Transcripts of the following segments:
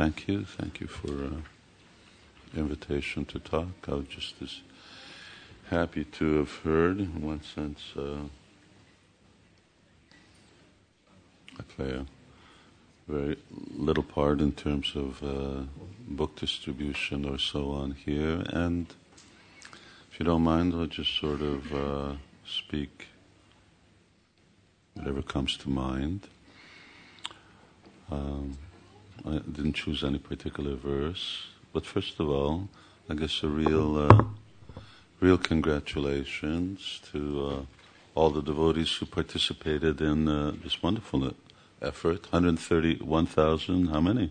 Thank you. Thank you for invitation to talk. I was just as happy to have heard. In one sense, I play a very little part in terms of book distribution or so on here. And if you don't mind, I'll just sort of speak whatever comes to mind. I didn't choose any particular verse, but first of all, I guess a real congratulations to all the devotees who participated in this wonderful effort. 131,000, how many?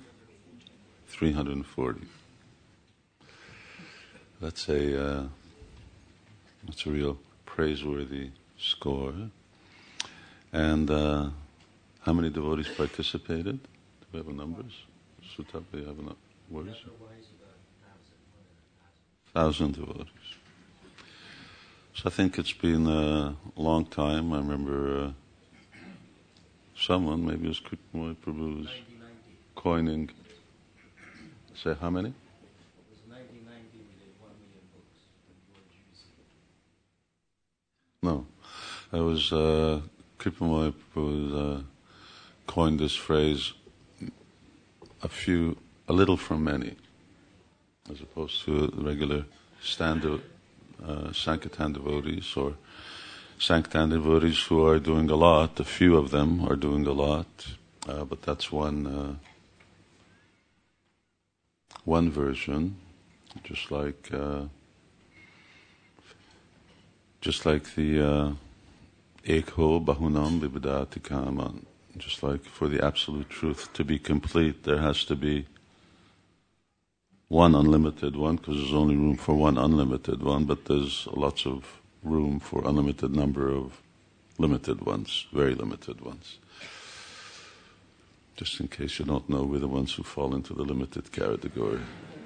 340. That's a real praiseworthy score. And how many devotees participated? Do we have numbers? Sutta, do you have enough? What is it? 1,000 devotees. So I think it's been a long time. I remember someone, maybe it was Kripamoy Prabhu's coining. Say how many? It was 1990 we did 1 million books. No. It was Kripamoy Prabhu coined this phrase, a little from many, as opposed to regular standard Sankirtan devotees or Sankirtan devotees who are doing a lot. A few of them are doing a lot, but that's one version. Just like the Ekho Bahunam Vibhadati Kaman. Just like for the absolute truth to be complete, there has to be one unlimited one, because there's only room for one unlimited one, but there's lots of room for unlimited number of limited ones, very limited ones. Just in case you don't know, we're the ones who fall into the limited category.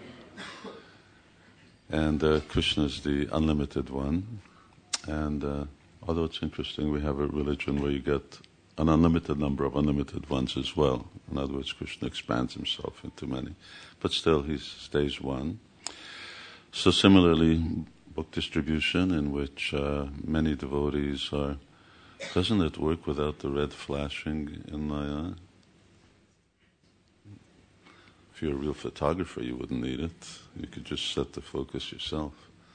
And Krishna is the unlimited one. And although it's interesting, we have a religion where you get an unlimited number of unlimited ones as well. In other words, Krishna expands himself into many. But still, he stays one. So similarly, book distribution in which many devotees are... Doesn't it work without the red flashing in my eye? If you're a real photographer, you wouldn't need it. You could just set the focus yourself.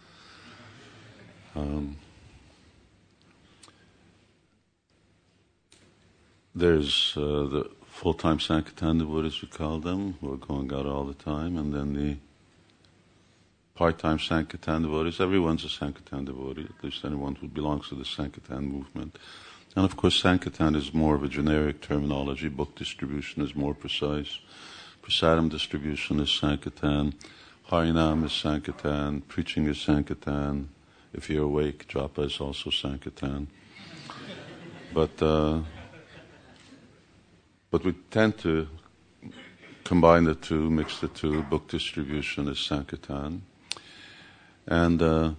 There's the full-time Sankirtan devotees, we call them, who are going out all the time, and then the part-time Sankirtan devotees. Everyone's a Sankirtan devotee, at least anyone who belongs to the Sankirtan movement. And of course, Sankirtan is more of a generic terminology. Book distribution is more precise. Prasadam distribution is Sankirtan. Harinam is Sankirtan. Preaching is Sankirtan. If you're awake, japa is also Sankirtan. But we tend to combine the two, mix the two. Book distribution is Sankirtan. And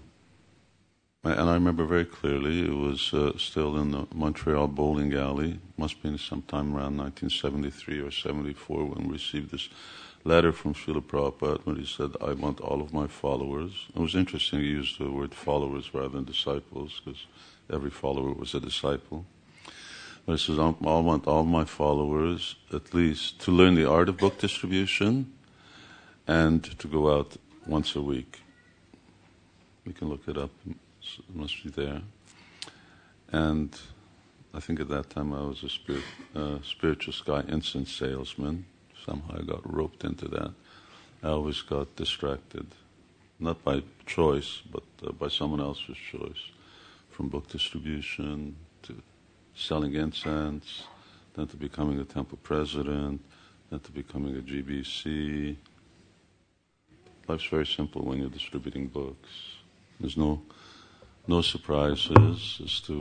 I remember very clearly, it was still in the Montreal bowling alley, must be sometime around 1973 or 74 when we received this letter from Srila Prabhupada when he said, I want all of my followers. It was interesting he used the word followers rather than disciples, because every follower was a disciple. But he says, I want all my followers at least to learn the art of book distribution and to go out once a week. We can look it up. It must be there. And I think at that time I was a spiritual sky incense salesman. Somehow I got roped into that. I always got distracted, not by choice, but by someone else's choice, from book distribution to selling incense, then to becoming a temple president, then to becoming a GBC. Life's very simple when you're distributing books. There's no surprises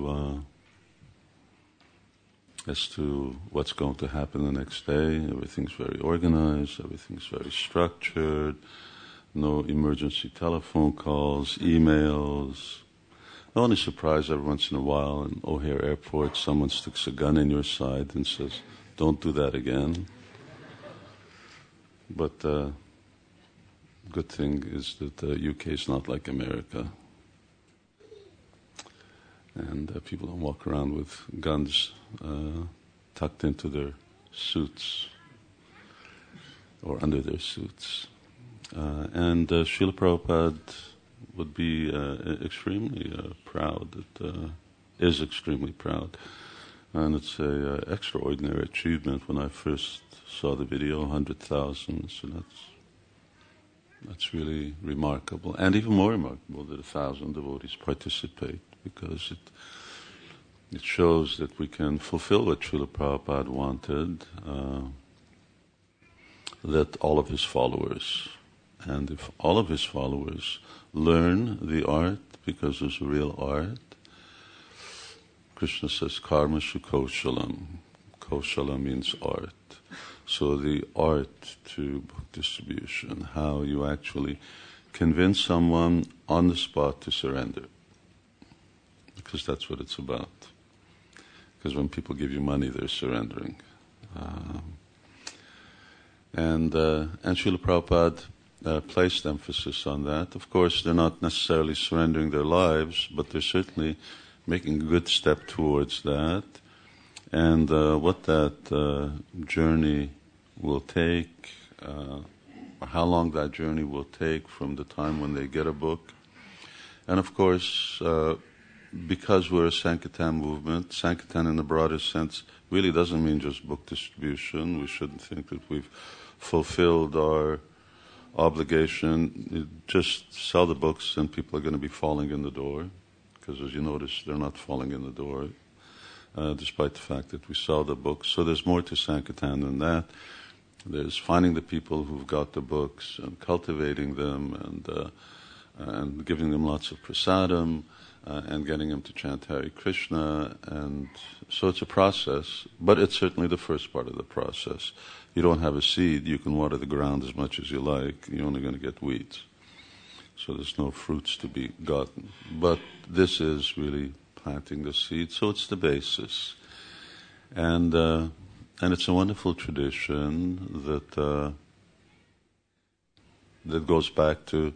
as to what's going to happen the next day. Everything's very organized, everything's very structured, no emergency telephone calls, emails. The only surprise every once in a while in O'Hare Airport, someone sticks a gun in your side and says, don't do that again. But good thing is that the UK is not like America. And people don't walk around with guns tucked into their suits or under their suits. And Srila Prabhupada would be extremely proud, is extremely proud. And it's an extraordinary achievement. When I first saw the video, 100,000, so that's really remarkable. And even more remarkable that 1,000 devotees participate, because it shows that we can fulfill what Srila Prabhupada wanted, that all of his followers, and if all of his followers learn the art, because there's a real art, Krishna says, karma shu koshalam. Koshala means art. So the art to book distribution, how you actually convince someone on the spot to surrender. Because that's what it's about. Because when people give you money, they're surrendering. And Srila Prabhupada placed emphasis on that. Of course, they're not necessarily surrendering their lives, but they're certainly making a good step towards that. And what that journey will take, or how long that journey will take from the time when they get a book. And of course, because we're a Sankirtan movement, Sankirtan in the broader sense really doesn't mean just book distribution. We shouldn't think that we've fulfilled our obligation. You just sell the books and people are going to be falling in the door. Because as you notice, they're not falling in the door, despite the fact that we sell the books. So there's more to Sankirtan than that. There's finding the people who've got the books and cultivating them and giving them lots of prasadam and getting them to chant Hare Krishna. And so it's a process, but it's certainly the first part of the process. You don't have a seed, you can water the ground as much as you like, you're only going to get weeds. So there's no fruits to be gotten. But this is really planting the seed, so it's the basis. And it's a wonderful tradition that goes back to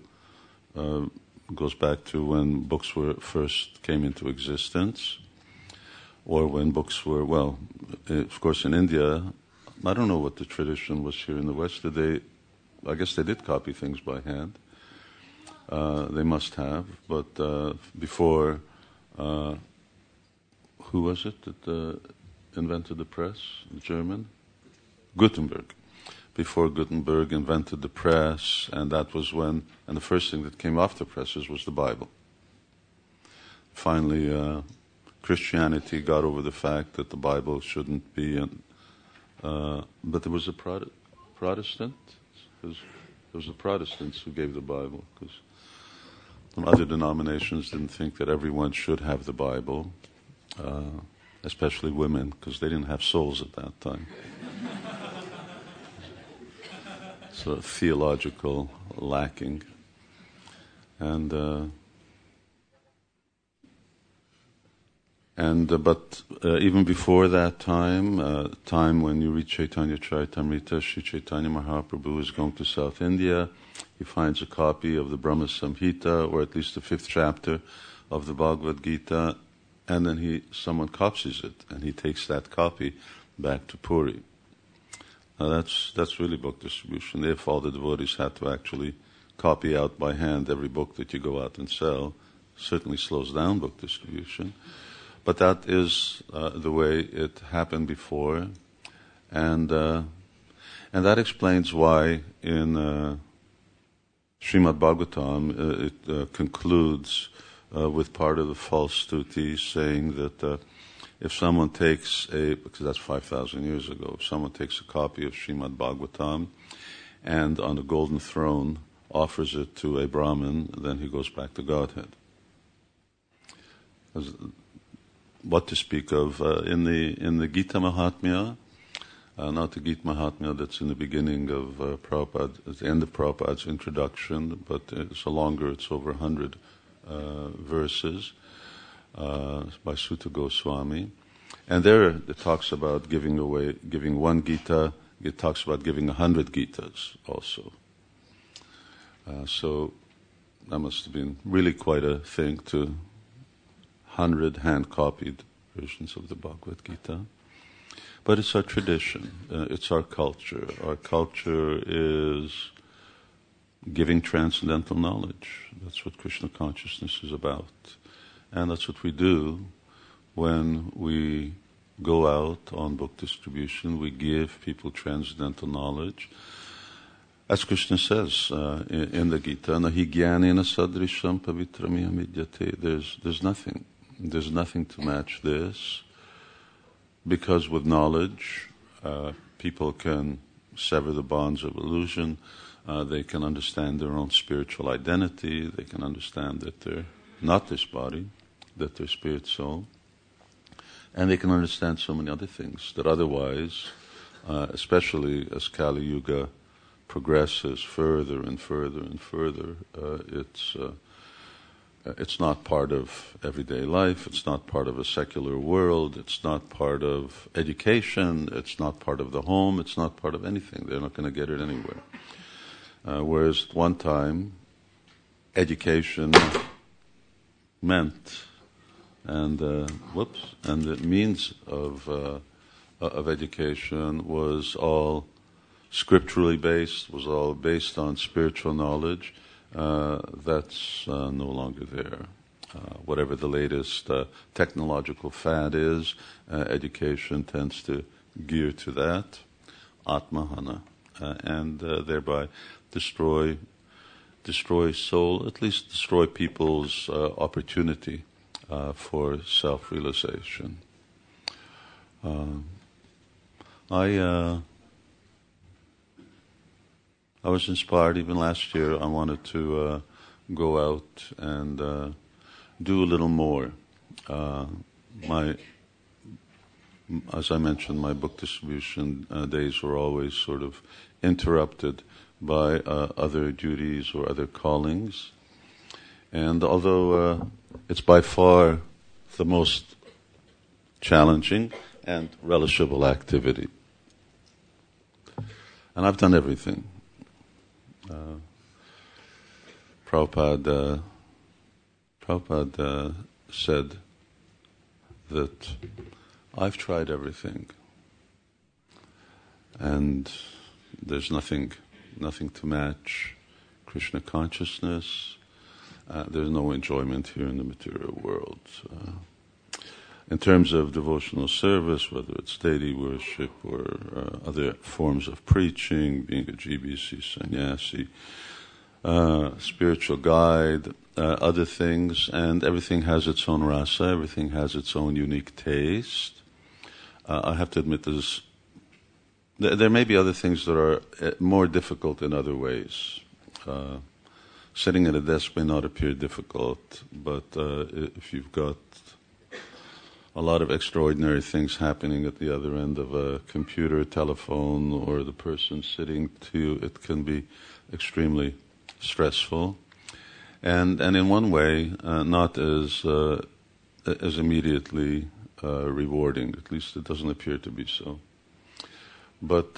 when books first came into existence, or when books were, well, of course in India, I don't know what the tradition was here in the West. I guess they did copy things by hand. They must have, but before, who was it that invented the press? The German? Gutenberg. Before Gutenberg invented the press, and that was when, and the first thing that came off the presses was the Bible. Finally, Christianity got over the fact that the Bible shouldn't be, but there was a Protestant. It was the Protestants who gave the Bible, because some other denominations didn't think that everyone should have the Bible, especially women, because they didn't have souls at that time. So theological lacking. But even before that time when you read Chaitanya Charitamrita, Sri Chaitanya Mahaprabhu is going to South India. He finds a copy of the Brahma Samhita, or at least the 5th chapter of the Bhagavad Gita, and then someone copies it, and he takes that copy back to Puri. Now that's really book distribution. If all the devotees had to actually copy out by hand every book that you go out and sell, certainly slows down book distribution. But that is the way it happened before, and that explains why in Srimad Bhagavatam it concludes with part of the false stuti saying that if someone takes because that's 5,000 years ago, if someone takes a copy of Srimad Bhagavatam and on a golden throne offers it to a Brahmin, then he goes back to Godhead. What to speak of in the Gita Mahatmya, not the Gita Mahatmya that's in the beginning of Prabhupada, at the end of Prabhupada's introduction, but it's over 100 verses by Sutta Goswami, and there it talks about giving one Gita it talks about giving 100 Gitas also. So that must have been really quite a thing to 100 hand-copied versions of the Bhagavad Gita. But it's our tradition. It's our culture. Our culture is giving transcendental knowledge. That's what Krishna consciousness is about. And that's what we do when we go out on book distribution. We give people transcendental knowledge. As Krishna says in the Gita, Nahi jnanena sadrisham pavitramiyam vidyate. There's nothing. There's nothing to match this. Because with knowledge, people can sever the bonds of illusion. They can understand their own spiritual identity. They can understand that they're not this body, that they're spirit soul. And they can understand so many other things that otherwise, especially as Kali Yuga progresses further and further and further, it's not part of everyday life. It's not part of a secular world. It's not part of education. It's not part of the home. It's not part of anything. They're not going to get it anywhere. Whereas at one time, education meant, and the means of education was all scripturally based, was all based on spiritual knowledge. That's no longer there. Whatever the latest technological fad is, education tends to gear to that, atmahana, and thereby destroy soul, at least destroy people's opportunity for self-realization. I was inspired even last year. I wanted to go out and do a little more. As I mentioned, my book distribution days were always sort of interrupted by other duties or other callings. And although it's by far the most challenging and relishable activity, and I've done everything. Prabhupada said that I've tried everything, and there's nothing to match Krishna consciousness. There's no enjoyment here in the material world. In terms of devotional service, whether it's deity worship or other forms of preaching, being a GBC sannyasi, spiritual guide, other things, and everything has its own rasa, everything has its own unique taste. I have to admit there may be other things that are more difficult in other ways. Sitting at a desk may not appear difficult, but if you've got a lot of extraordinary things happening at the other end of a computer, telephone, or the person sitting to you, it can be extremely stressful, and in one way not as immediately rewarding. At least it doesn't appear to be so. But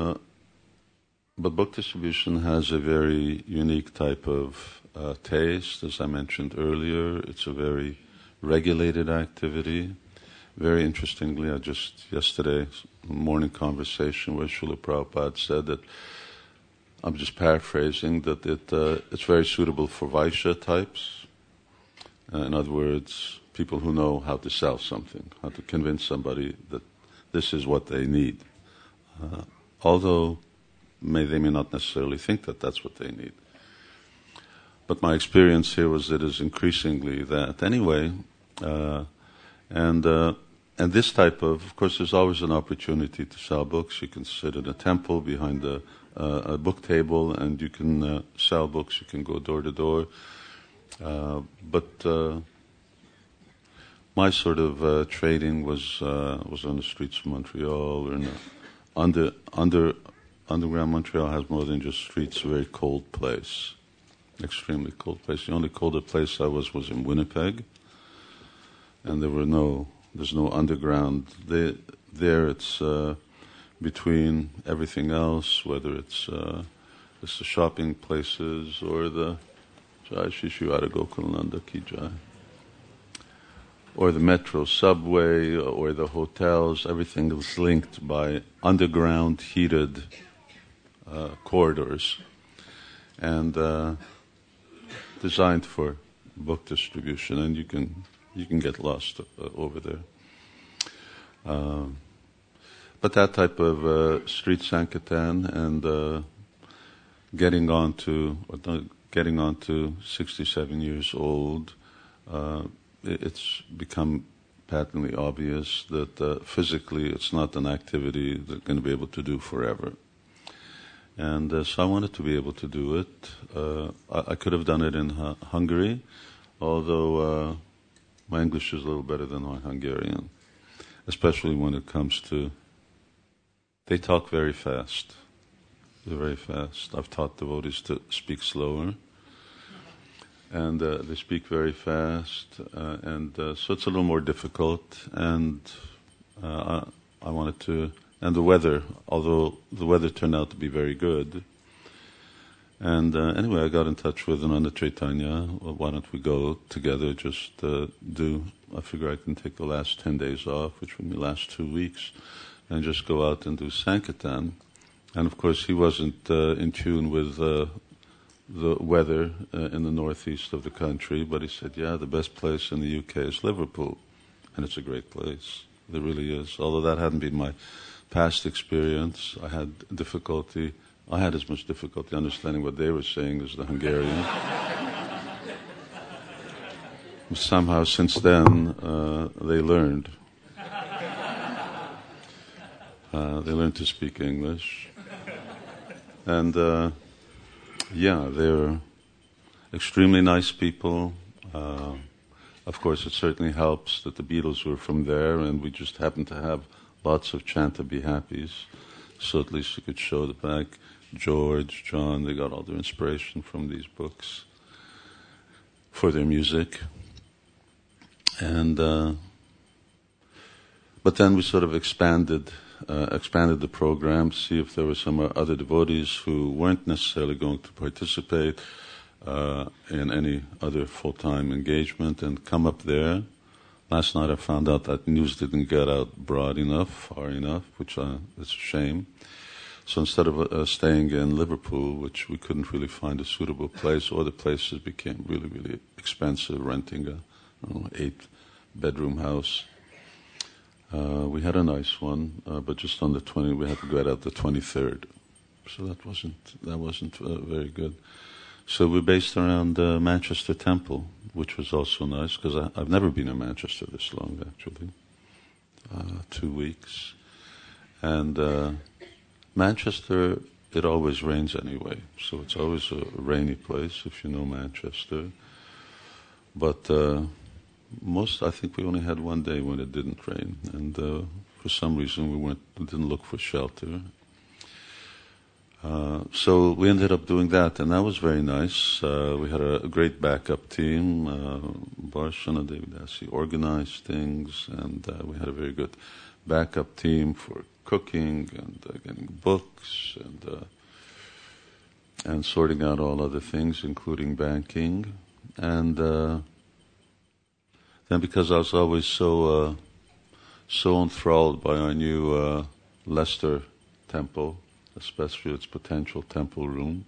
book distribution has a very unique type of taste. As I mentioned earlier, it's a very regulated activity. Very interestingly, I just yesterday morning conversation where Srila Prabhupada said that, I'm just paraphrasing, that it's very suitable for Vaishya types. In other words, people who know how to sell something, how to convince somebody that this is what they need. Although they may not necessarily think that that's what they need. But my experience here was it is increasingly that anyway. And this type of course, there's always an opportunity to sell books. You can sit in a temple behind a book table and you can sell books. You can go door to door. But my sort of trading was on the streets of Montreal. Underground Montreal has more than just streets. A very cold place, extremely cold place. The only colder place I was in Winnipeg, and there's no underground. There it's between everything else, whether it's the shopping places or the Jai Shishivada Gokulananda Ki Jai, or the metro subway or the hotels. Everything is linked by underground heated corridors and designed for book distribution, and you can get lost over there. But that type of street sankirtan and getting on to 67 years old, it's become patently obvious that physically it's not an activity that I'm going to be able to do forever. And so I wanted to be able to do it. I could have done it in Hungary, although my English is a little better than my Hungarian, especially when it comes to, they talk very fast. They're very fast. I've taught devotees to speak slower, and they speak very fast, and so it's a little more difficult, and I wanted to, and the weather, although the weather turned out to be very good. And anyway, I got in touch with Ananda Chaitanya. Well, why don't we go together, just I figure I can take the last 10 days off, which would be the last 2 weeks, and just go out and do Sankirtan. And of course, he wasn't in tune with the weather in the northeast of the country, but he said, yeah, the best place in the UK is Liverpool. And it's a great place. It really is. Although that hadn't been my past experience, I had as much difficulty understanding what they were saying as the Hungarians. Somehow, since then, they learned. They learned to speak English. And, they're extremely nice people. Of course, it certainly helps that the Beatles were from there, and we just happened to have lots of Chant to Be Happies. So at least you could show the back. George, John, they got all their inspiration from these books for their music. And but then we sort of expanded the program, see if there were some other devotees who weren't necessarily going to participate in any other full-time engagement, and come up there. Last night I found out that news didn't get out broad enough, far enough, which is a shame. So instead of staying in Liverpool, which we couldn't really find a suitable place, or the places became really, really expensive, renting a 8-bedroom house. We had a nice one, but just on the 20th, we had to get out the 23rd. So that wasn't very good. So we based around Manchester Temple, which was also nice, because I've never been in Manchester this long, actually. 2 weeks. And Manchester, it always rains anyway, so it's always a rainy place if you know Manchester. But I think we only had one day when it didn't rain, and for some reason we didn't look for shelter. So we ended up doing that, and that was very nice. We had a great backup team. Barshana Devidasi organized things, and we had a very good backup team for cooking and getting books and sorting out all other things, including banking. And then because I was always so enthralled by our new Leicester temple, especially its potential temple room,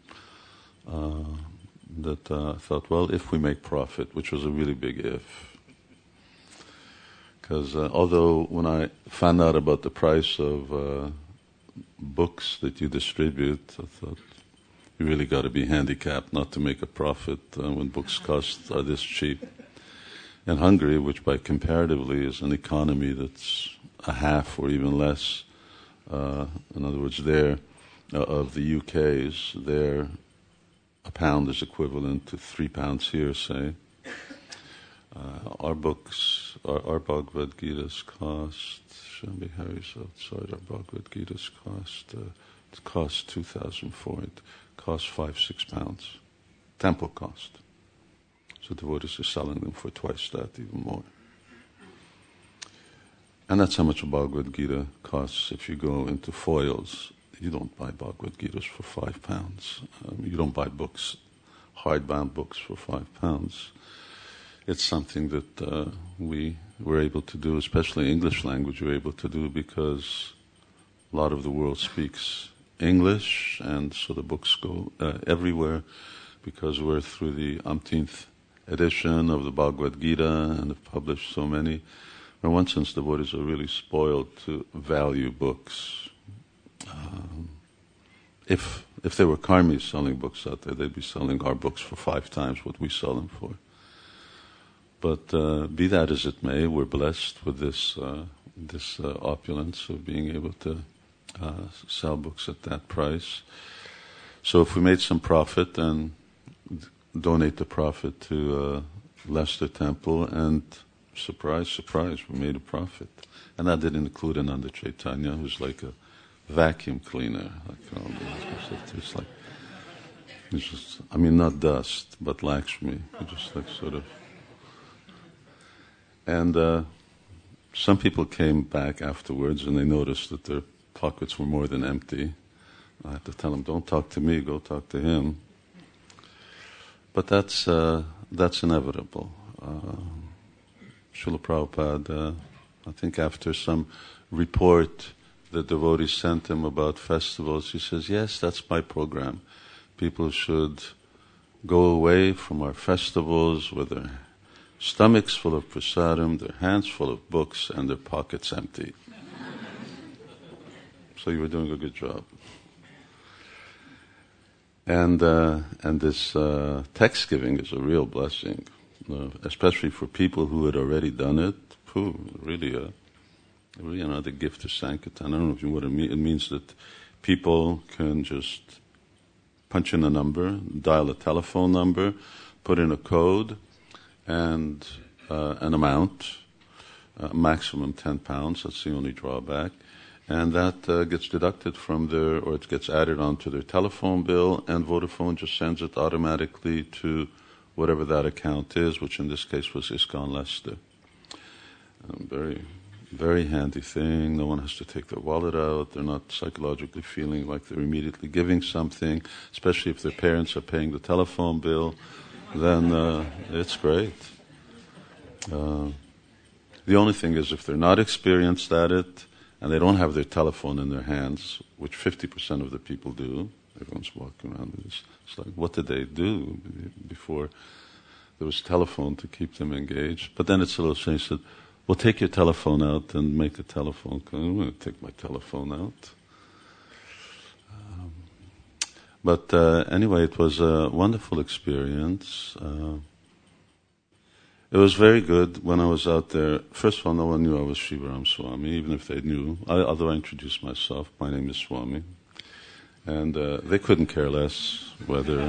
that I thought, well, if we make profit, which was a really big if. Because although when I found out about the price of books that you distribute, I thought, you really got to be handicapped not to make a profit when books are this cheap. In Hungary, which by comparatively is an economy that's a half or even less, in other words, of the UK's, there a pound is equivalent to £3 here, say. Our books, our Bhagavad Gita's cost, Shambhi Hari's outside, our Bhagavad Gita's cost, it cost 2004, it cost £5-6. Temple cost. So devotees are selling them for twice that, even more. And that's how much a Bhagavad Gita costs. If you go into foils, you don't buy Bhagavad Gitas for £5. You don't buy books, hardbound books for £5. It's something that we were able to do, especially English language we're able to do because a lot of the world speaks English, and so the books go everywhere because we're through the umpteenth edition of the Bhagavad Gita and have published so many. In one sense, devotees are really spoiled to value books. If there were karmis selling books out there, they'd be selling our books for 5 times what we sell them for. But be that as it may, we're blessed with this opulence of being able to sell books at that price. So if we made some profit, then donate the profit to Leicester Temple, and surprise, surprise, we made a profit. And that didn't include Ananda Chaitanya, who's like a vacuum cleaner. It's just, not dust, but Lakshmi. Just like sort of. And some people came back afterwards and they noticed that their pockets were more than empty. I had to tell them, don't talk to me, go talk to him. But that's inevitable. Srila Prabhupada, I think after some report the devotees sent him about festivals, he says, yes, that's my program. People should go away from our festivals with their stomachs full of prasadam, their hands full of books, and their pockets empty. So you were doing a good job. And this text giving is a real blessing, especially for people who had already done it. Really another gift of Sankirtan. I don't know what it means. It means that people can just punch in a number, dial a telephone number, put in a code, and an amount, maximum £10. That's the only drawback. And that gets deducted from or it gets added onto their telephone bill, and Vodafone just sends it automatically to whatever that account is, which in this case was ISKCON Leicester. Very, very handy thing. No one has to take their wallet out. They're not psychologically feeling like they're immediately giving something, especially if their parents are paying the telephone bill. Then it's great. The only thing is if they're not experienced at it, and they don't have their telephone in their hands, which 50% of the people do. Everyone's walking around with this. It's like, what did they do before there was telephone to keep them engaged? But then it's a little strange. Said, well, take your telephone out and make a telephone call. I'm going to take my telephone out. But anyway, it was a wonderful experience. It was very good when I was out there. First of all, no one knew I was Shivaram Swami, even if they knew. Although I introduced myself, my name is Swami. And they couldn't care less whether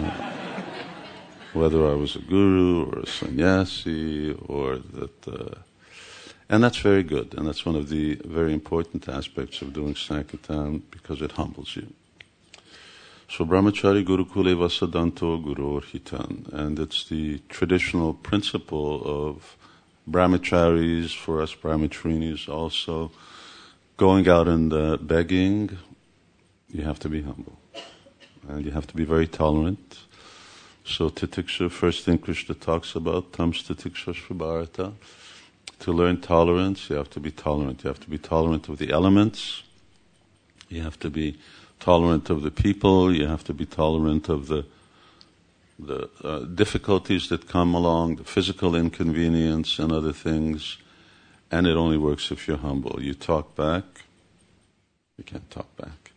I was a guru or a sannyasi or that. And that's very good. And that's one of the very important aspects of doing Sankirtan because it humbles you. So Brahmachari Gurukule Vasadanto Gurur Hitan. And it's the traditional principle of brahmacharis, for us brahmacharis also, going out and begging, you have to be humble. And you have to be very tolerant. So Titiksha, first thing Krishna talks about, Tams Titiksha Shvabharata. To learn tolerance, you have to be tolerant. You have to be tolerant of the elements. You have to be tolerant of the people, you have to be tolerant of the difficulties that come along, the physical inconvenience and other things, and it only works if you're humble. You talk back, you can't talk back.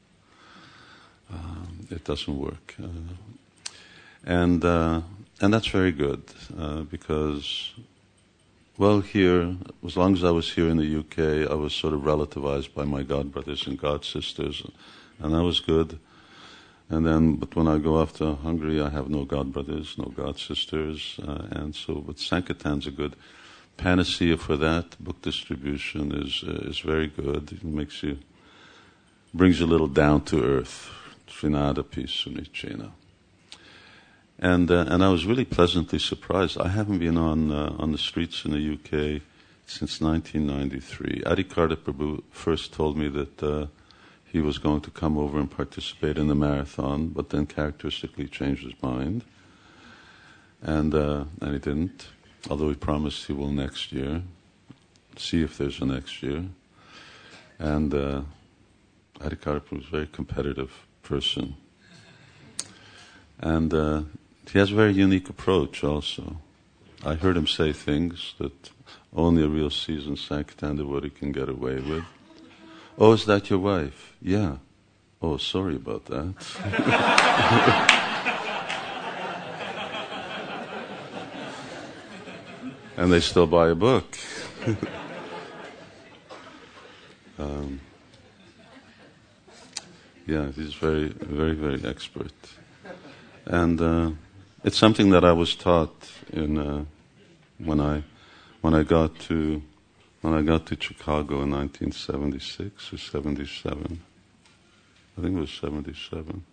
It doesn't work. And that's very good, because, well, here, as long as I was here in the UK, I was sort of relativized by my godbrothers and godsisters, and that was good. But when I go off to Hungary, I have no godbrothers, no godsisters, but Sankirtan's a good panacea for that. Book distribution is very good. It brings you a little down to earth. Srinadapi Sunichena. And I was really pleasantly surprised. I haven't been on the streets in the UK since 1993. Adikarta Prabhu first told me that he was going to come over and participate in the marathon, but then characteristically changed his mind. And he didn't, although he promised he will next year. See if there's a next year. And Adikarta Prabhu is a very competitive person. And he has a very unique approach also. I heard him say things that only a real seasoned Sankirtan devotee can get away with. Oh, is that your wife? Yeah. Oh, sorry about that. And they still buy a book. Yeah, he's very, very, very expert. And it's something that I was taught in when I got to Chicago in 1976 or 77. I think it was 77.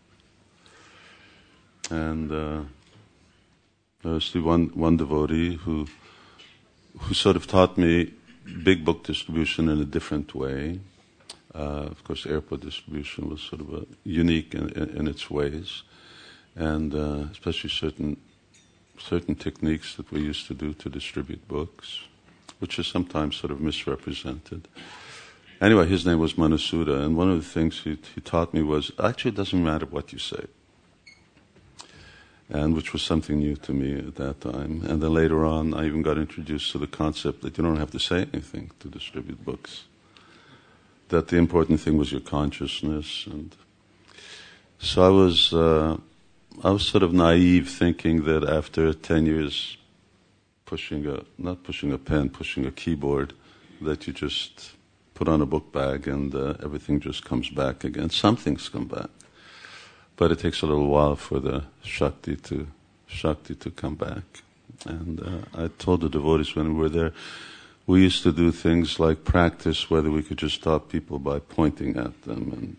And there was the one devotee who sort of taught me big book distribution in a different way. Of course, airport distribution was sort of unique in its ways, and especially certain techniques that we used to do to distribute books, which is sometimes sort of misrepresented. Anyway, his name was Manasuda, and one of the things he taught me was, actually it doesn't matter what you say, and which was something new to me at that time. And then later on, I even got introduced to the concept that you don't have to say anything to distribute books, that the important thing was your consciousness. And so I was sort of naive, thinking that after 10 years not pushing a pen, pushing a keyboard, that you just put on a book bag and everything just comes back again. Some things come back, but it takes a little while for the Shakti to come back. And I told the devotees when we were there, we used to do things like practice whether we could just stop people by pointing at them.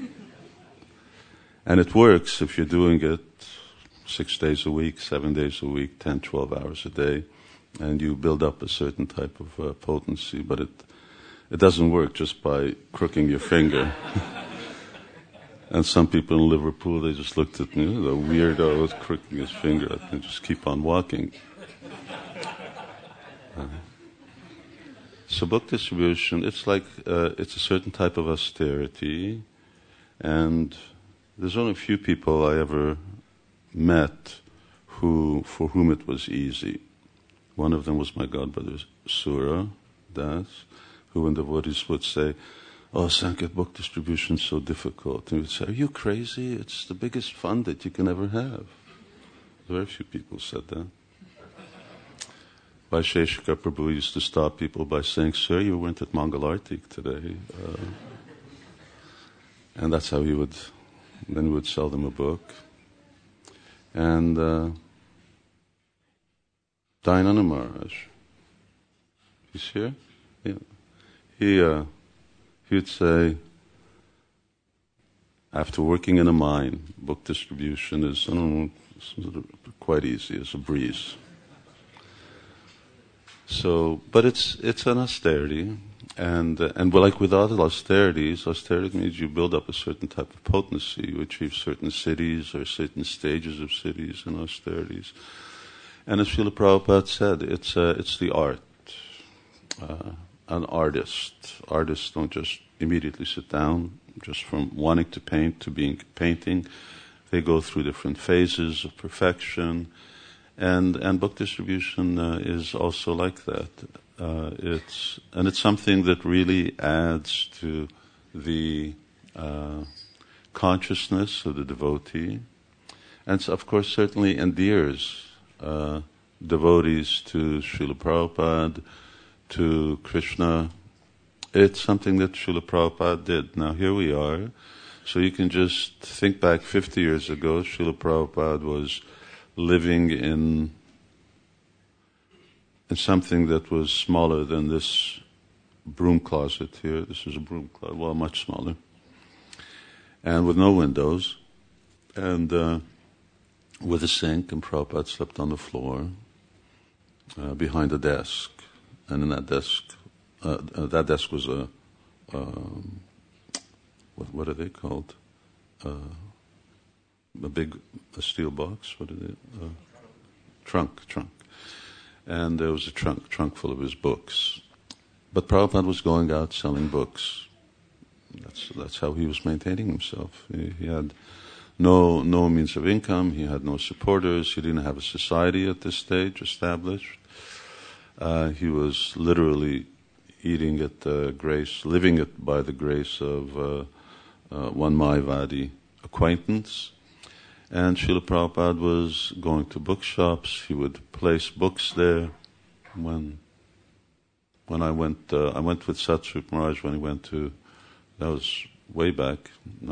And it works if you're doing it 6 days a week, 7 days a week, 10, 12 hours a day, and you build up a certain type of potency, but it doesn't work just by crooking your finger. And some people in Liverpool, they just looked at me, the weirdo was crooking his finger, and just keep on walking. So book distribution, it's like, it's a certain type of austerity, and there's only a few people I ever met for whom it was easy. One of them was my godbrother Sura Das, who when devotees would say, "Oh, Sanket, book distribution is so difficult," and he would say, "Are you crazy? It's the biggest fun that you can ever have." Very few people said that. Vaisheshika Prabhu used to stop people by saying, "Sir, you weren't at Mangalartik today." And that's how then he would sell them a book. And Dayananda Maharaj, he's here? Yeah. He would say, after working in a mine, book distribution is, quite easy, as a breeze. So, but it's an austerity, and like with other austerities, austerity means you build up a certain type of potency, you achieve certain cities or certain stages of cities and austerities. And as Srila Prabhupada said, it's the art. An artist. Artists don't just immediately sit down, just from wanting to paint to being painting. They go through different phases of perfection. And book distribution is also like that. It's something that really adds to the consciousness of the devotee, and so, of course, certainly endears devotees to Srila Prabhupada, to Krishna. It's something that Srila Prabhupada did. Now here we are. So you can just think back 50 years ago, Srila Prabhupada was living in something that was smaller than this broom closet here. This is a broom closet, well, much smaller. And with no windows. And with a sink, and Prabhupada slept on the floor behind a desk. and in that desk was what are they called? A steel box. What are they? Trunk. And there was a trunk full of his books. But Prabhupada was going out selling books. That's how he was maintaining himself. He had no means of income. He had no supporters. He didn't have a society at this stage established. He was literally eating at the grace, living it by the grace of one Mayavadi acquaintance. And Srila Prabhupada was going to bookshops. He would place books there. When I went with Satsrup Maharaj when he went to, that was way back,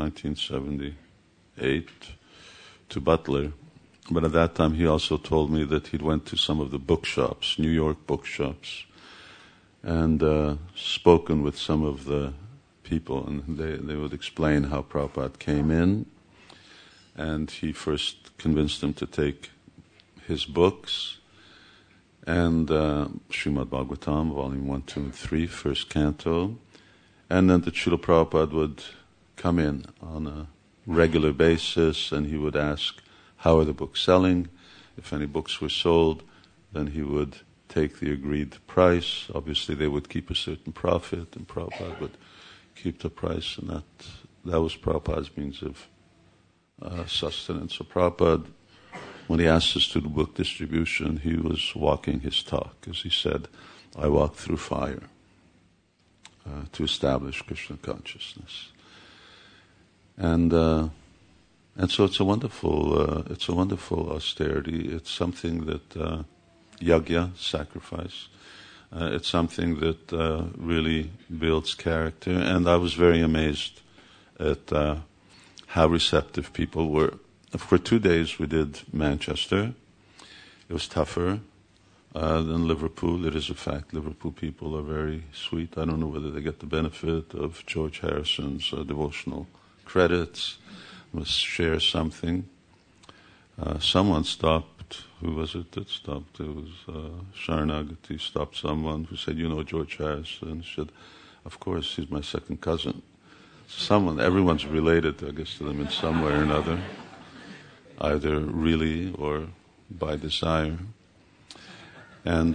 1978, to Butler. But at that time he also told me that he'd went to some of the bookshops, New York bookshops, and spoken with some of the people, and they would explain how Prabhupada came in. And he first convinced them to take his books, and Srimad Bhagavatam, Volume 1, 2, and 3, first canto, and then the Srila Prabhupada would come in on a regular basis, and he would ask, how are the books selling? If any books were sold, then he would take the agreed price. Obviously they would keep a certain profit, and Prabhupada would keep the price, and that was Prabhupada's means of sustenance. So Prabhupada, when he asked us to do book distribution, he was walking his talk, as he said, I walk through fire to establish Krishna consciousness. And so it's a wonderful austerity. It's something that yajna, sacrifice. It's something that really builds character. And I was very amazed at how receptive people were. For 2 days we did Manchester. It was tougher than Liverpool. It is a fact. Liverpool people are very sweet. I don't know whether they get the benefit of George Harrison's devotional credits. Must share something. Someone stopped. Who was it that stopped? It was Sharanagati stopped someone who said, you know George Harrison? She said, of course, he's my second cousin. Everyone's related, I guess, to them in some way or another, either really or by desire. And,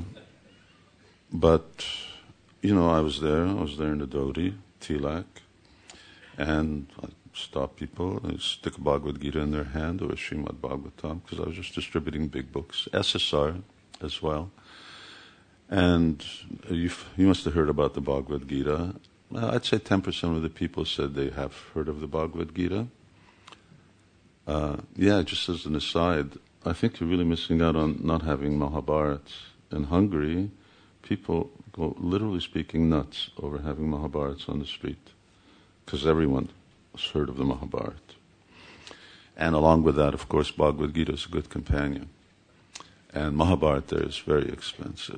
but, I was there in the Dodi, Tilak, and I stopped people and stick a Bhagavad Gita in their hand or a Srimad Bhagavatam, because I was just distributing big books, SSR as well. And you must have heard about the Bhagavad Gita. I'd say 10% of the people said they have heard of the Bhagavad Gita. Just as an aside, I think you're really missing out on not having Mahabharata. In Hungary, people go, literally speaking, nuts over having Mahabharata on the street, because everyone has heard of the Mahabharata. And along with that, of course, Bhagavad Gita is a good companion. And Mahabharata is very expensive.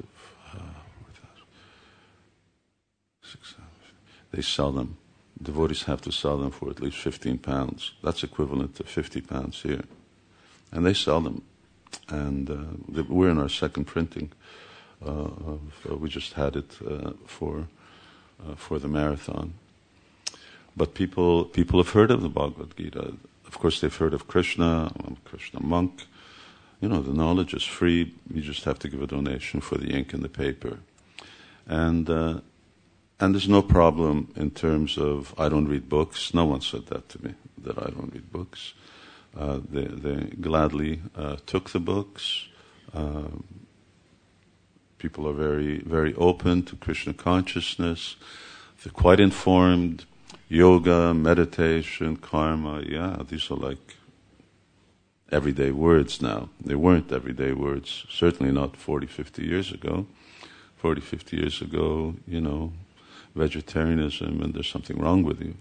They sell them. Devotees have to sell them for at least £15. That's equivalent to £50 here. And they sell them. And we're in our second printing. We just had it for the marathon. But people have heard of the Bhagavad Gita. Of course, they've heard of Krishna. I'm a Krishna monk. The knowledge is free. You just have to give a donation for the ink and the paper. And there's no problem in terms of, I don't read books. No one said that to me, that I don't read books. They gladly took the books. People are very, very open to Krishna consciousness. They're quite informed. Yoga, meditation, karma, these are like everyday words now. They weren't everyday words, certainly not 40, 50 years ago. 40, 50 years ago, vegetarianism, and there's something wrong with you.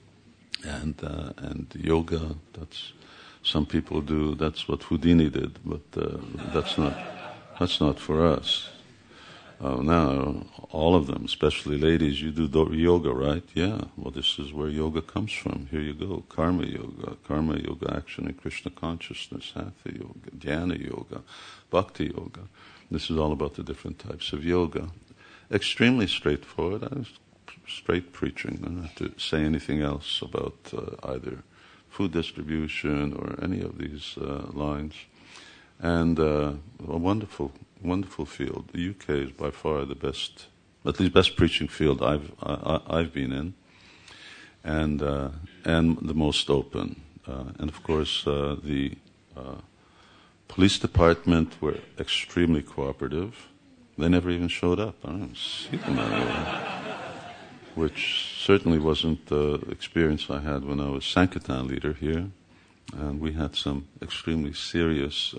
And yoga, that's, some people do, that's what Houdini did, but that's not for us. Now, all of them, especially ladies, you do yoga, right? Yeah. Well, this is where yoga comes from. Here you go. Karma yoga, action and Krishna consciousness, hatha yoga, dhyana yoga, bhakti yoga. This is all about the different types of yoga. Extremely straightforward. I was straight preaching. I don't have to say anything else about either food distribution or any of these lines. And a wonderful field. The UK is by far the best, at least best preaching field I've been in, and the most open. And of course, the police department were extremely cooperative. They never even showed up. I don't see them anywhere. Which certainly wasn't the experience I had when I was Sankirtan leader here, and we had some extremely serious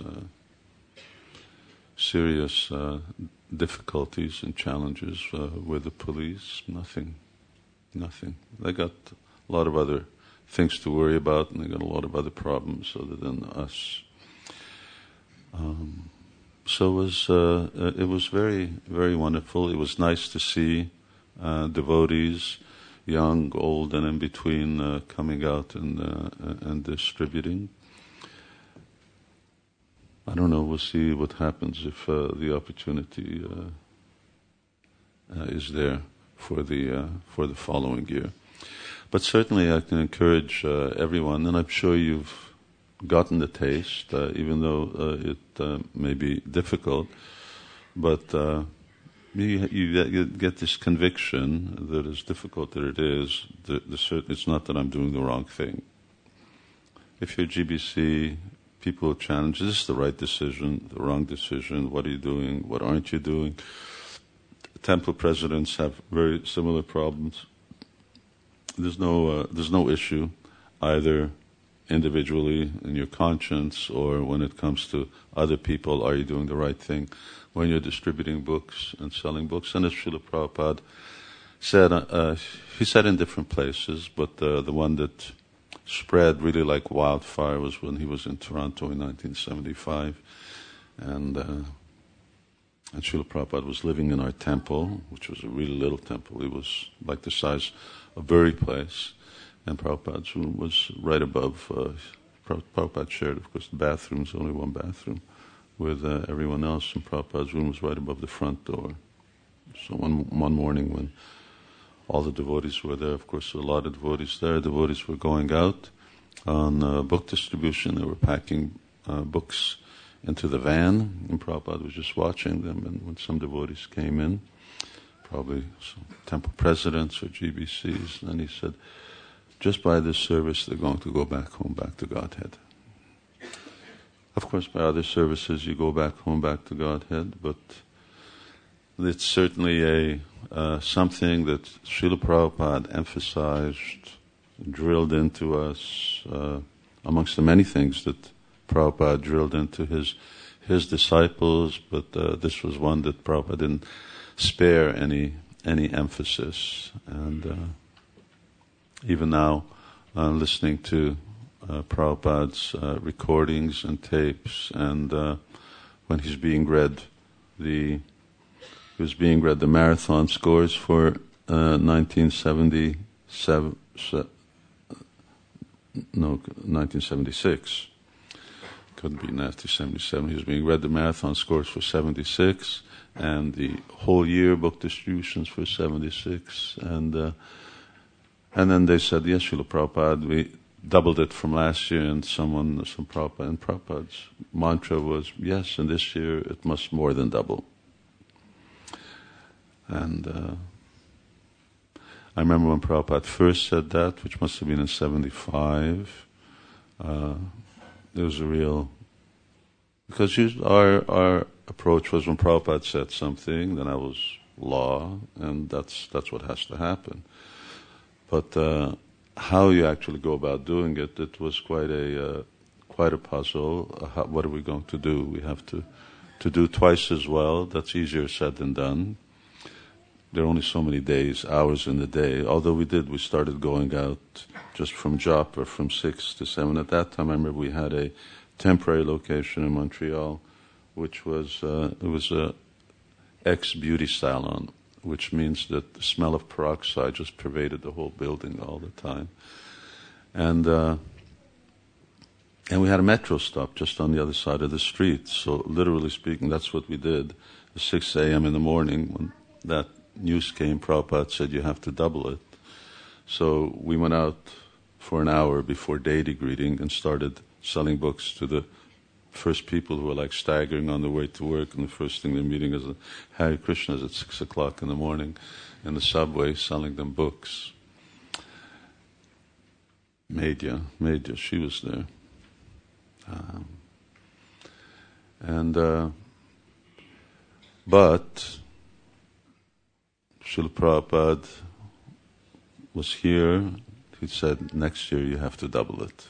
difficulties and challenges with the police. Nothing. They got a lot of other things to worry about, and they got a lot of other problems other than us. So it was very, very wonderful. It was nice to see devotees, young, old, and in between, coming out and distributing. I don't know. We'll see what happens if the opportunity is there for the following year. But certainly, I can encourage everyone, and I'm sure you've gotten the taste, even though it may be difficult. But you get this conviction that as difficult as it is, it's not that I'm doing the wrong thing. If you're GBC, people challenge, is this the right decision, the wrong decision, what are you doing, what aren't you doing? Temple presidents have very similar problems. There's no issue either individually in your conscience or when it comes to other people, are you doing the right thing? When you're distributing books and selling books, and as Srila Prabhupada said, he said in different places, but the one that spread really like wildfire was when he was in Toronto in 1975, and Srila Prabhupada was living in our temple, which was a really little temple. It was like the size of Bury Place, and Prabhupada's room was right above. Prabhupada shared, of course, the bathrooms, only one bathroom, with everyone else, and Prabhupada's room was right above the front door. So one morning when all the devotees were there, of course, a lot of devotees there. Devotees were going out on book distribution. They were packing books into the van, and Prabhupada was just watching them. And when some devotees came in, probably some temple presidents or GBCs, and he said, just by this service, they're going to go back home, back to Godhead. Of course, by other services, you go back home, back to Godhead, but it's certainly something that Srila Prabhupada emphasized, drilled into us, amongst the many things that Prabhupada drilled into his disciples, but this was one that Prabhupada didn't spare any emphasis. And even now, listening to Prabhupada's recordings and tapes, and when he's being read the marathon scores for 1976. Couldn't be 1977. He was being read the marathon scores for 76, and the whole year book distributions for 76, and then they said, yes, Srila Prabhupada, we doubled it from last year, and Prabhupada's mantra was, yes, and this year it must more than double. And I remember when Prabhupada first said that, which must have been in 75, there was a real, because our approach was when Prabhupada said something, then that was law, and that's what has to happen. But how you actually go about doing it, it was quite a puzzle. What are we going to do? We have to do twice as well. That's easier said than done. There are only so many days, hours in the day. Although we started going out just from Japa from 6 to 7. At that time, I remember we had a temporary location in Montreal, which was ex-beauty salon, which means that the smell of peroxide just pervaded the whole building all the time. And we had a metro stop just on the other side of the street. So literally speaking, that's what we did. At 6 a.m. in the morning, when that news came, Prabhupada said, you have to double it. So we went out for an hour before deity greeting and started selling books to the first people who were like staggering on their way to work, and the first thing they're meeting is Hare Krishnas at 6 o'clock in the morning in the subway, selling them books. Madhya, she was there. But Srila Prabhupada was here. He said, next year you have to double it.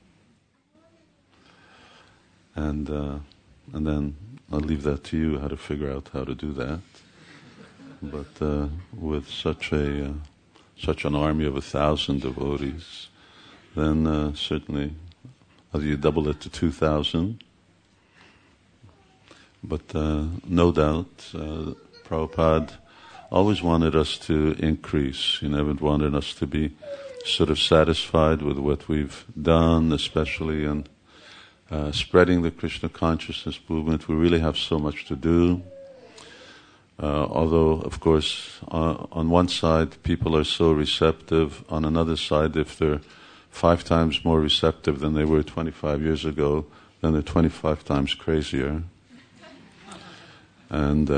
And then I'll leave that to you, how to figure out how to do that. But with such an army of 1,000 devotees, then certainly either you double it to 2,000. But no doubt, Prabhupada always wanted us to increase. He never wanted us to be sort of satisfied with what we've done, especially in spreading the Krishna consciousness movement. We really have so much to do. Although, of course, on one side, people are so receptive. On another side, if they're 5 times more receptive than they were 25 years ago, then they're 25 times crazier. And,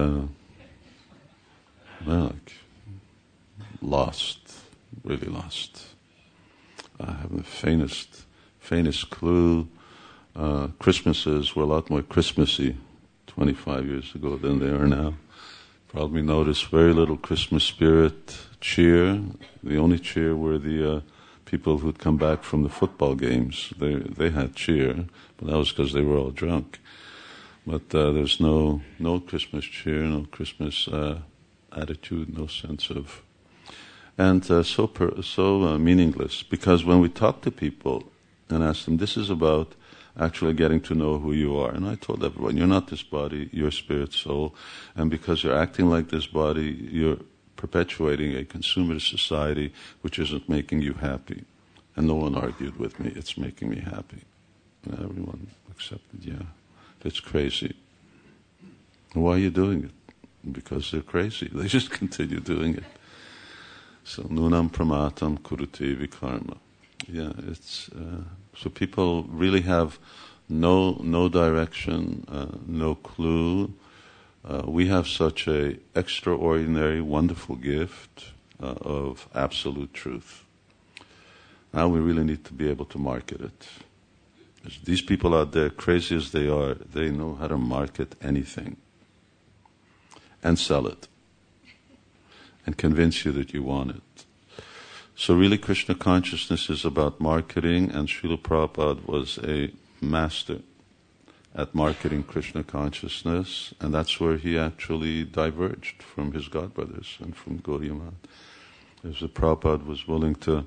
like, lost, really lost. I have the faintest clue. Christmases were a lot more Christmassy 25 years ago than they are now. Probably noticed very little Christmas spirit, cheer. The only cheer were the people who'd come back from the football games. They had cheer, but that was because they were all drunk. But there's no Christmas cheer, no Christmas attitude, no sense of, and so meaningless. Because when we talk to people and ask them, this is about actually getting to know who you are. And I told everyone, you're not this body, you're spirit, soul. And because you're acting like this body, you're perpetuating a consumer society which isn't making you happy. And no one argued with me, it's making me happy. And everyone accepted, yeah, it's crazy. Why are you doing it? Because they're crazy. They just continue doing it. So, nunam pramatam kurute vikarma. Yeah, it's so people really have no direction, no clue. We have such a extraordinary, wonderful gift of absolute truth. Now we really need to be able to market it. These people out there, crazy as they are, they know how to market anything and sell it and convince you that you want it. So really Krishna consciousness is about marketing, and Srila Prabhupada was a master at marketing Krishna consciousness, and that's where he actually diverged from his godbrothers and from Gaudiya Math. As the Prabhupada was willing to,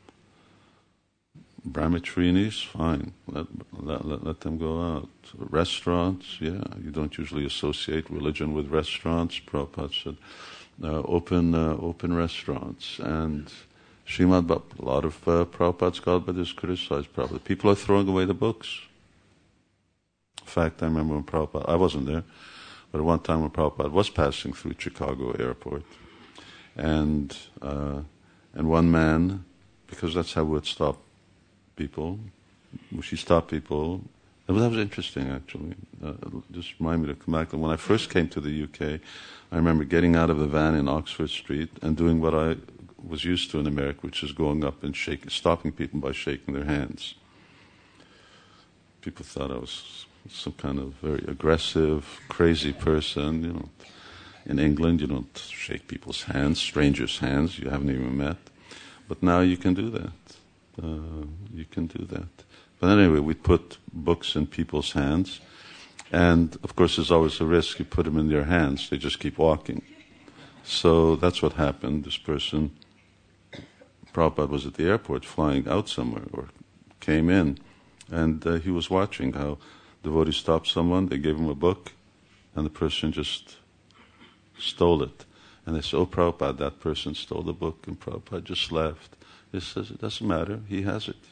brahmacharis, fine, let them go out. Restaurants, yeah, you don't usually associate religion with restaurants. Prabhupada said, open restaurants. And Srimad Bhakti, a lot of Prabhupada's godbrothers criticized Prabhupada. People are throwing away the books. In fact, I remember when Prabhupada, I wasn't there, but at one time when Prabhupada was passing through Chicago airport, and one man, because that's how we would stop people, she stopped people. That was interesting, actually. Just remind me to come back. When I first came to the UK, I remember getting out of the van in Oxford Street and doing what I was used to in America, which is going up and stopping people by shaking their hands. People thought I was some kind of very aggressive, crazy person. You know, in England, you don't shake people's hands, strangers' hands you haven't even met. But now you can do that. You can do that. But anyway, we put books in people's hands, and of course there's always a risk. You put them in their hands, they just keep walking. So that's what happened. This person, Prabhupada was at the airport flying out somewhere, or came in, and he was watching how devotees stopped someone, they gave him a book, and the person just stole it. And they said, oh, Prabhupada, that person stole the book, and Prabhupada just laughed. He says, it doesn't matter, he has it.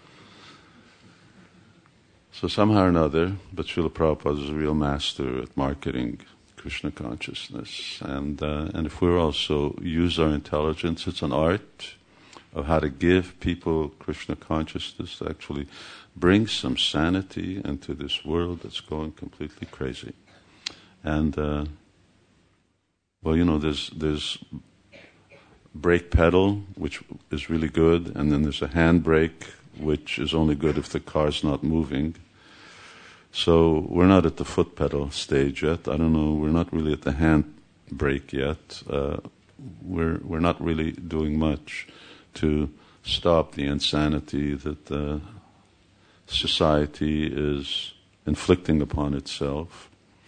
So somehow or another, but Srila Prabhupada is a real master at marketing Krishna consciousness. And if we also use our intelligence, it's an art of how to give people Krishna consciousness to actually bring some sanity into this world that's going completely crazy. And, there's brake pedal, which is really good, and then there's a handbrake, which is only good if the car's not moving. So we're not at the foot pedal stage yet. I don't know, we're not really at the hand brake yet. We're not really doing much to stop the insanity that society is inflicting upon itself.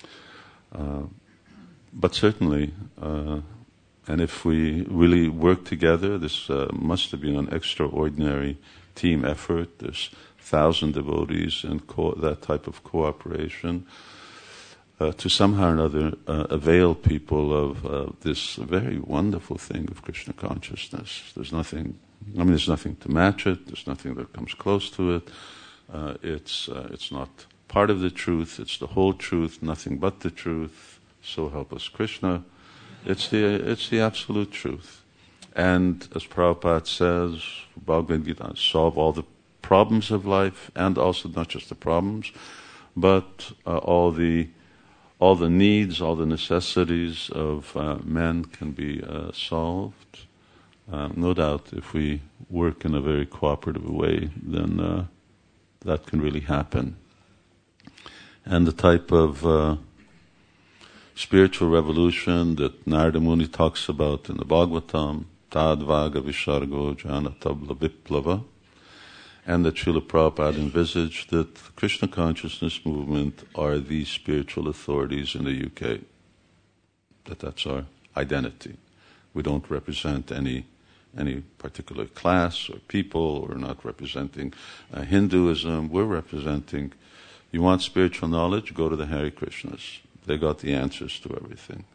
But certainly, and if we really work together, this must have been an extraordinary team effort. There's 1,000 devotees and that type of cooperation to somehow or another avail people of this very wonderful thing of Krishna consciousness. There's nothing to match it. There's nothing that comes close to it. It's not part of the truth. It's the whole truth, nothing but the truth. So help us Krishna. It's the absolute truth. And as Prabhupada says, Bhagavad Gita, solve all the problems of life, and also not just the problems, but all the needs, all the necessities of men can be solved. No doubt, if we work in a very cooperative way, then that can really happen. And the type of spiritual revolution that Narada Muni talks about in the Bhagavatam, Tadvaga Vishargo Jana Tabla Viplava, and that Srila Prabhupada envisaged that the Krishna consciousness movement are the spiritual authorities in the UK. That's our identity. We don't represent any particular class or people. We're not representing Hinduism. We're representing, you want spiritual knowledge, go to the Hare Krishnas. They got the answers to everything.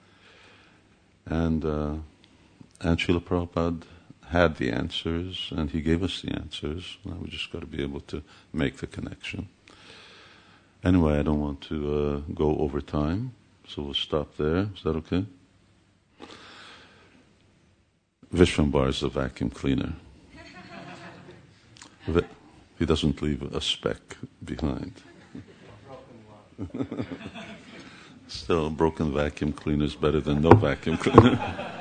And Srila Prabhupada had the answers, and he gave us the answers. Now we just got to be able to make the connection. Anyway, I don't want to go over time, so we'll stop there. Is that okay? Vishwambar is the vacuum cleaner. He doesn't leave a speck behind. Still, a broken vacuum cleaner is better than no vacuum cleaner.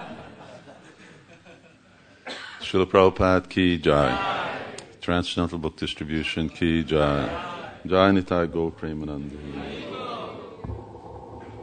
Srila Prabhupada ki jai. Transcendental Book Distribution ki jai. Jai Nitai Gaur Premanandi.